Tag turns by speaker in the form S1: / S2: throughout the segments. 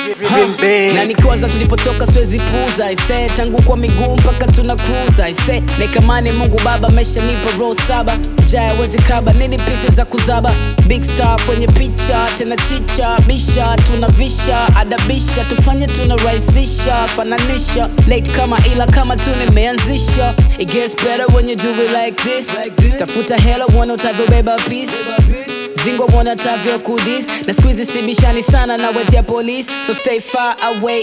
S1: Na nikwaza tulipotoka siwezi puza ise, tangu kwa miguu mpaka tuna cruise ise. Nikamani Mungu Baba ameshanipa roho 7, jaya wezi kaba nini pieces za kuzaba. Big star kwenye picha tena chicha bisha, tunavisha adabisha, tufanye tunarahisisha, fananisha late kama ila kama tu nimeanzisha. It gets better when you do it like this. Tafuta hela uone utavyobeba peace, zingo uone utavyo kudis. Na squeeze sibishani sana na wetia police, so stay far away,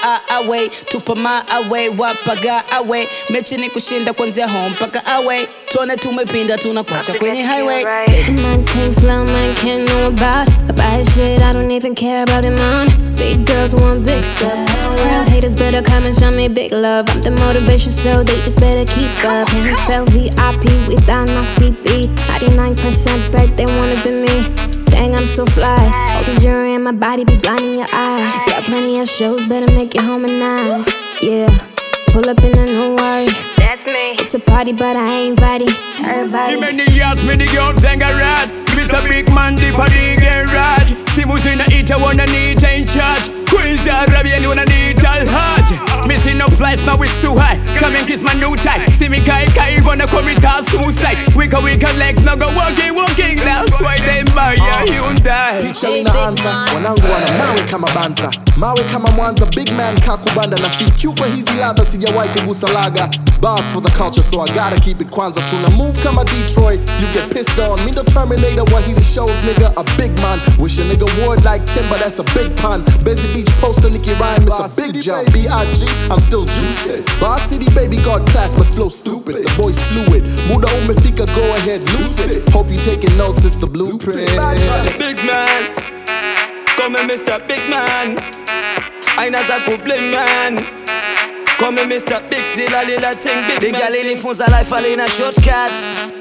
S1: away. Tupa ma away, wapaga away. Mechi ni kushinda kwanzia home paka away. Tuone tumepinda tunakuacha kwenye highway.
S2: Big man think slow man can't know about shit, I don't even care about them on. Big girls want big stuff, real haters better come and show me big love. I'm the motivation so they just better keep up. And spell VIP without no CP. 99% bet they wanna be me. Dang, I'm so fly. All the jewelry in my body be blinding your eye. Got plenty of shows, better make it home at night. Yeah, pull up in a no worry. That's me. It's a party, but I ain't inviting everybody.
S3: Many yards, many girls and garage. Mr. Big Man, the party garage. Simusina ita wanna need in charge. Queens Arabian wanna need all hard. Missing up flights, now it's too high. Come and kiss my new tie. See me kai wanna commit a suicide. Wiggle legs, now go walking. That's why they buy a Hyundai.
S4: Picha inaanza, wanangu wana mawe kama banza, mawe kama Mwanza. Big man kakubanda na FQ kwa hizi ladha, sijawahi kugusa laga. Boss for the culture, so I gotta keep it Kwanza. Tuna move kama Detroit, you get pissed on. Me the Terminator, what he's a shows nigga, a big man. Wish a nigga word like Timber, that's a big pun. Busy Beach poster, Nicky Rhyme, it's a big jump. B.I.G, I'm still juicing. Boss City baby got class but flow stupid. The boy's fluid, muda umefika, go ahead lose it. Hope you taking notes, it's the blueprint.
S3: Big man, come and Mr. Big Man. Aina za kublim man. Come and Mr. Big Deal, a little thing big man. Big gal ilifunza life alina shortcut.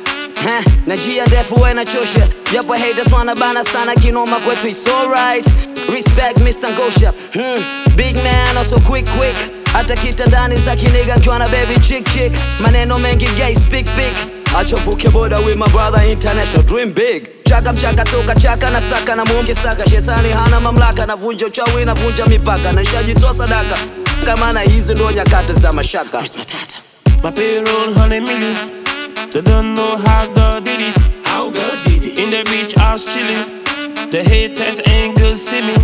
S3: Na njia ndefu inachosha, japo haters wanabana sana, kinoma kwetu it's alright. Respect Mr. Ngosha. Big man also quick. Hata kitandani za kiniga nkiwa na baby chick. Maneno mengi gay speak. Achovuke boda with my brother international, dream big. Chaka mchaka toka chaka na saka na mungi saka. Shetani hana mamlaka, na vunja uchawi na vunja mipaka. Na nishajitoa sadaka, kama na hizi ndo nyakati za mashaka.
S5: My payroll 100 million. They don't know how God did it. In the beach house chilling. The haters ain't good see me.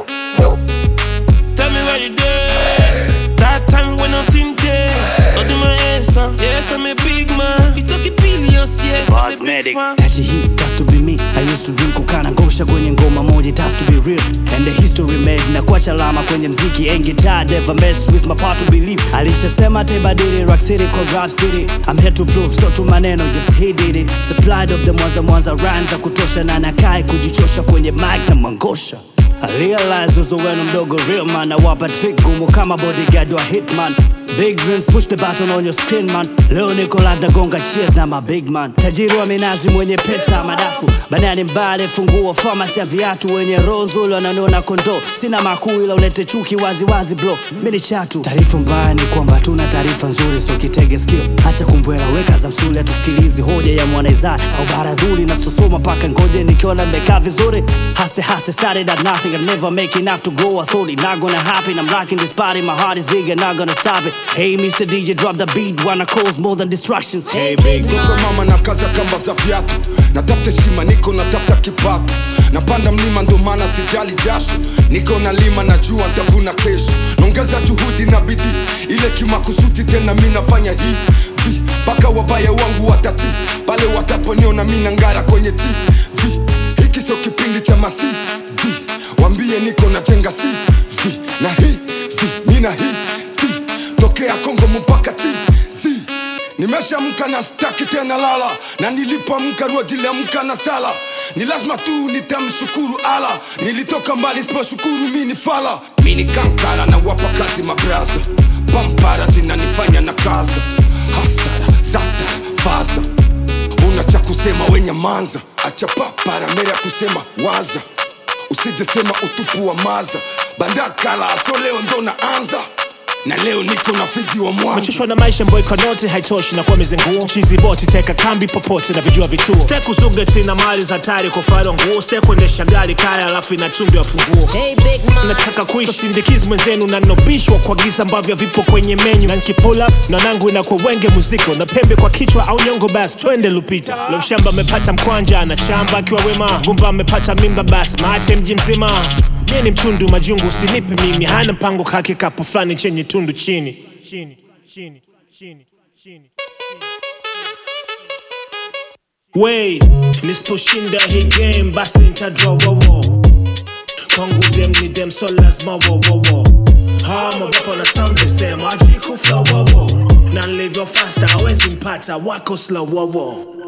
S5: Tell me what you did. That time when nothing there. Don't do my answer. Yes, I'm a big man. You talking billions, yes, I'm a big fan.
S6: Tachi hii, has to be me. I used to dream kukana ngosha kwenye ngoma moja. It has to be real, and the history made. Na kuacha alama kwenye mziki, ain't guitar, never mess with my part to believe. Alishasema tebadili, Rock City called Rap City. I'm here to prove, so tu maneno, yes he did it. Supplied of the Mwanza rhymes za kutosha. Na nakai kujichosha kwenye mic na mangosha. I realize uzo wenu mdogo real man. Na wapa trick gumu kama bodyguard wa hitman. Big dreams, push the button on your screen man. Leo niko live na gonga cheers na my big man. Tajiri wa minazi mwenye pesa madafu. Banani mbale funguo pharmacy ya viatu. Wenye roho nzuri wananona kondo. Sina makuu ila ulete chuki wazi bro. Mini chatu. Taarifa mbaya ni kwamba tuna taarifa nzuri, so kitege skill. Acha kumbwela weka za msuli, atusikilizi hoja ya mwanaiza au baradhuli. Na sosoma paka ngoje nikiona mbeka vizuri. Hustle started at nothing, I never make enough to grow authority. Not gonna happen, I'm rocking this party, my heart is big and not gonna stop it. Hey Mr. DJ, drop the beat, wanna cause more than distractions. Hey big
S7: man, mama na kaza kamba za viatu. Natafuta shima, niko natafuta kipato. Napanda mlima ndo maana sijali jasho. Niko na lima na jua nitavuna kesho. Nongeza juhudi na bidii, ile kimakusudi tena mimi nafanya hivi. Paka wabaya wangu watati, pale wataponiona mimi nangara kwenye TV. Hiki sio kipindi cha masi. Wambie niko najenga CV. Na mimi na tokea Kongo mpaka TZ. Nimeshamka na staki tena lala. Na nilipoamka niliamka na sala. Ni lazima tu nitamshukuru Allah. Nilitoka mbali siposhukuru mimi ni fala. Mimi ni kankara na wapa kazi mabraza. Pampara zinanifanya na kaza. Hasara, zata, faza. Una cha kusema wenye manza. Acha papara mera kusema waza. Usije sema utupu wa maza. Bandakala so leo ndo naanza. na leo niko na fizi wa mwanzo.
S5: Machoshwa na maisha mboy konote haitoshi na kwa mizenguo. Chizi boti teka kambi popote na vijua vituo. Steku zuga tina mali za tari kufaro nguo. Steku endesha gari kaya alafu inatumbi wa funguo.
S1: Hey big man,
S5: nataka kuisha sindikizi mwenzenu na nobishwa kwa giza ambavyo vipo kwenye menu. Na nkipull up na nangu inakuwa wenge muziko. Na pembe kwa kichwa au nyongo bas twende Lupita. Lo mshamba amepata mkwanja anachamba akiwa wema. Gumba amepata mimba bas maache mji mzima. Mie ni mtundu majungu usinipe mimi. Hana mpango kake kapu flani chenye tundu chini. Wait, nisiposhinda hii game basi nitadraw wowo. Kwangu dem ni dem so lazima wowo. Hama wapo na sound the same, ajiko flow wowo. Na live your faster hawezi mpata wako slow wowo.